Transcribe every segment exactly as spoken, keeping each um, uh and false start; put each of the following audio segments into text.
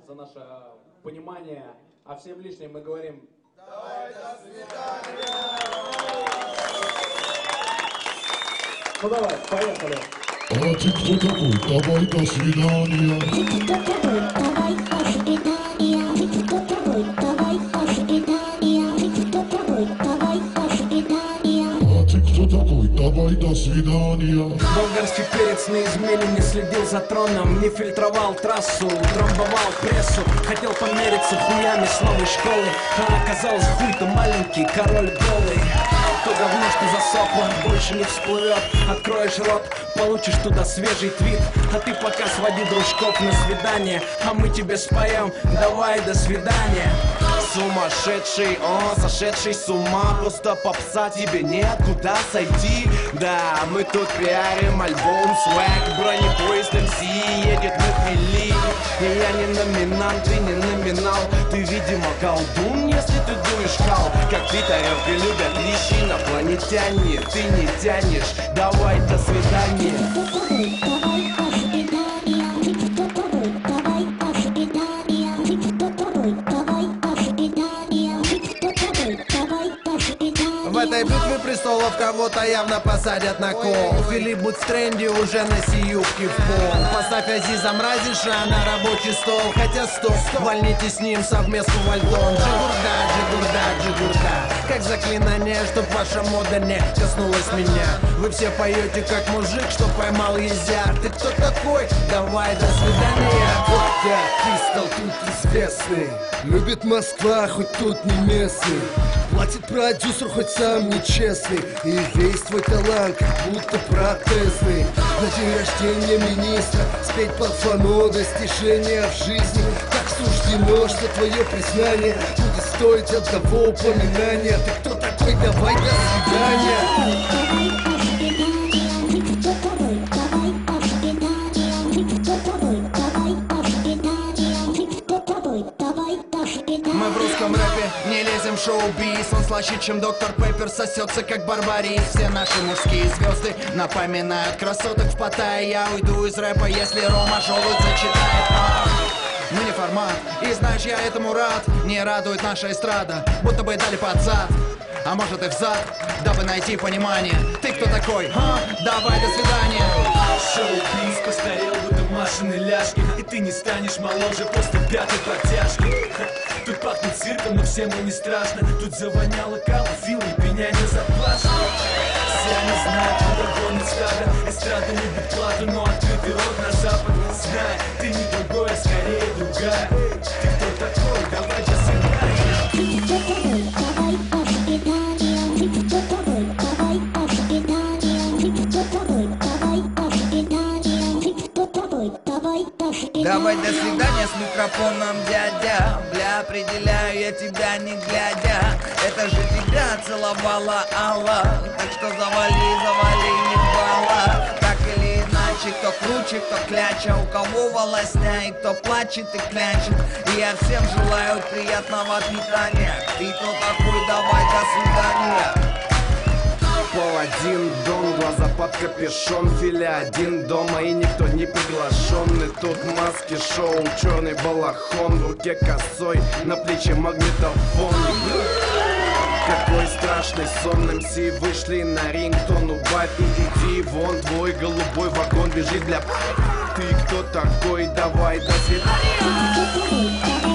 за наше понимание. А всем лишним мы говорим: давай, до свидания! Ну давай, поехали. А ты кто такой? Давай, до свидания. Ты кто такой? Давай, до свидания. Ты кто такой? Давай, до свидания. Ты кто такой? Давай, до свидания. А ты кто такой? Давай, до свидания. Болгарский перец неизменен, не следил за троном, не фильтровал трассу, трамбовал прессу. Хотел помериться хуями с новой школы, а оказалось хуй-то маленький, король голый. То говно, что засохло, больше не всплывет. Откроешь рот, получишь туда свежий твит. А ты пока своди дружков на свидание, а мы тебе споем: давай, до свидания. Сумасшедший, о, сошедший с ума. Просто попса, тебе нет куда сойти. Да, мы тут пиарим альбом свэг. Бронепоезд эм си едет на хмели. И я не номинант, ты не номинал. Ты, видимо, колдун, если ты дуешь кал. Как ты, тарелка, любят лишь инопланетяне. Ты не тянешь, давай, до свидания. В этой битве престолов кого-то явно посадят на кол. Филипп будет в тренде уже на юбки в пол. Поставь Азиза Мразиша на рабочий стол. Хотя стоп, вольните с ним совместно вальдон. Джигурда, джигурда, джигурда. Как заклинание, чтоб ваша мода не коснулась меня. Вы все поете как мужик, что поймал езя. Ты кто такой? Давай, до свидания. Вот так, Кристалл тут известный. Любит Москва, хоть тут не местный. Платит продюсер, хоть сам нечестный. И весь твой талант, как будто протезный. На день рождения министра спеть под фано достижения в жизни. Так суждено, что твое признание будет стоить одного упоминания. Ты кто такой? Давай, до свидания. Мы в русском рэпе не лезем в шоу-биз. Он слаще, чем доктор Пеппер, сосется, как Барбарис. Все наши мужские звезды напоминают красоток в Паттайе. Я уйду из рэпа, если Рома Желудь зачитает. Мы не формат, и знаешь, я этому рад. Не радует наша эстрада, будто бы дали под зад. А может и взад, дабы найти понимание. Ты кто такой? А? Давай, до свидания. Шоу-биз постарел, будто машины ляжки. И ты не станешь моложе после пятой протяжки. Тут пахнет цирком, но всем и не страшно. Тут завоняло калофил и пеня не заплачено. Все не знают, куда гонит стадо. Эстрада любит плату, но открытый рот на запад. Знай, ты не другой, а скорее другая. Ты кто такой? Давай, до свидания. Давай, до свидания, с микрофоном дядя. Бля, определяю я тебя не глядя. Это же тебя целовала Алла. Так что завали, завали, не бала. Так или иначе, кто круче, кто кляча. У кого волосня и кто плачет и клячет. И я всем желаю приятного питания. Ты кто такой? Давай, до свидания. Пол один дом, глаза под капюшон. Филя один дома и никто не приглашенный. Тут маски шоу, черный балахон. В руке косой, на плече магнитофон. Какой страшный сон, эм си вышли на ринг. Тон убавь, иди вон, твой голубой вагон бежит для... Ты кто такой? Давай, до свидания.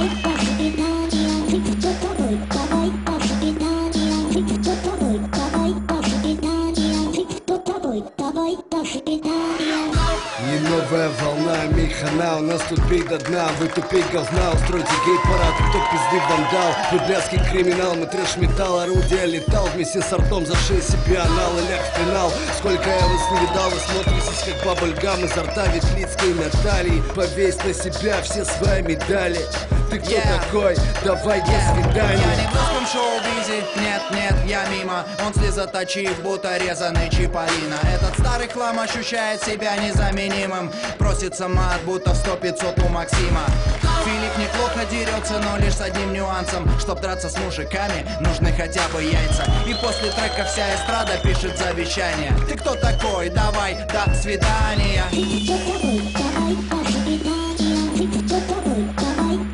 Не новая волна, мейхана, у нас тут бей до дна. Вы тупей говна, устройте гей-парад. Кто пизды вандал, вы блядский криминал. Мы трэш-металл, орудия летал. Вместе с артом за шею себе анал и ляг в пенал. Сколько я вас не видал, вы смотритесь как баблгам. Изо рта ветлицкой Натальи. Повесь на себя все свои медали. Ты кто yeah. такой? Давай, yeah. до свидания. Я не в русском шоу-бизе, нет, нет, я мимо. Он слезоточив, будто резаный Чиполлино. Этот старый хлам ощущает себя незаменимым. Просится мат, будто в сто пятьсот у Максима. Филипп неплохо дерется, но лишь с одним нюансом. Чтоб драться с мужиками, нужны хотя бы яйца. И после трека вся эстрада пишет завещание. Ты кто такой? Давай, до свидания. Ты кто такой? Давай, до свидания. Ты кто такой? Давай.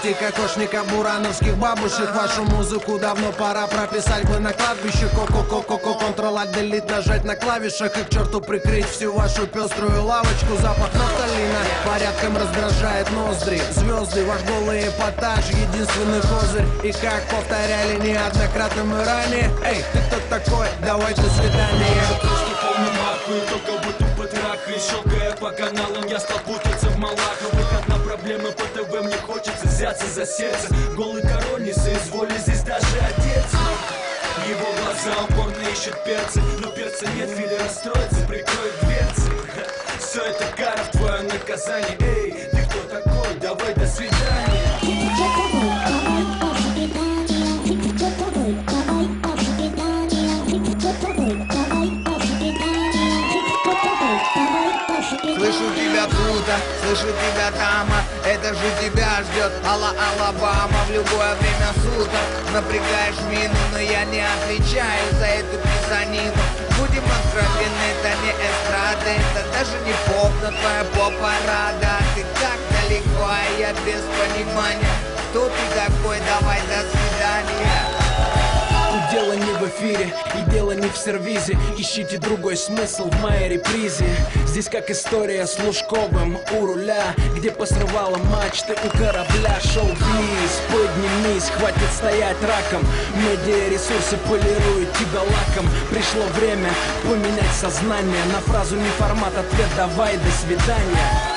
Слушайте кокошника бурановских бабушек. Вашу музыку давно пора прописать бы на кладбище. Ко-ко-ко-ко-ко, контрол-делит нажать на клавишах и к черту прикрыть всю вашу пеструю лавочку. Запах нафталина порядком раздражает ноздри. Звезды, ваш голый эпатаж, единственный козырь. И как повторяли неоднократно мы ранее: эй, ты кто такой? Давай, до свидания. Просто полный марку и только будто потрахай. Щелкая по каналам, я стал путаться в малахах. Выход на проблемы по ТВ, мне хочется взяться за сердце. Голый король не соизволит здесь даже одеться. Его глаза упорно ищут перцы, но перца нет, Фили расстроится, прикроет дверцы. Все это кара в твое наказание. Эй, ты кто такой? Давай, до свидания. Слышу тебя круто, слышу тебя тама. Это же тебя ждет Алла-Алабама в любое время суток. Напрягаешь мину, но я не отвечаю за эту писанину. Будем откровенны, это не эстрада, это даже не поп, но твоя поп-парада. Ты так далеко, а я без понимания. Кто ты такой? Давай, до свидания. Тут дело не в эфире и дело не в сервизе. Ищите другой смысл в моей репризе. Здесь как история с Лужковым у руля, где посрывала мачты у корабля. Шоу-биз, поднимись, хватит стоять раком. Медиаресурсы полируют тебя лаком. Пришло время поменять сознание на фразу не формат, ответ давай, до свидания.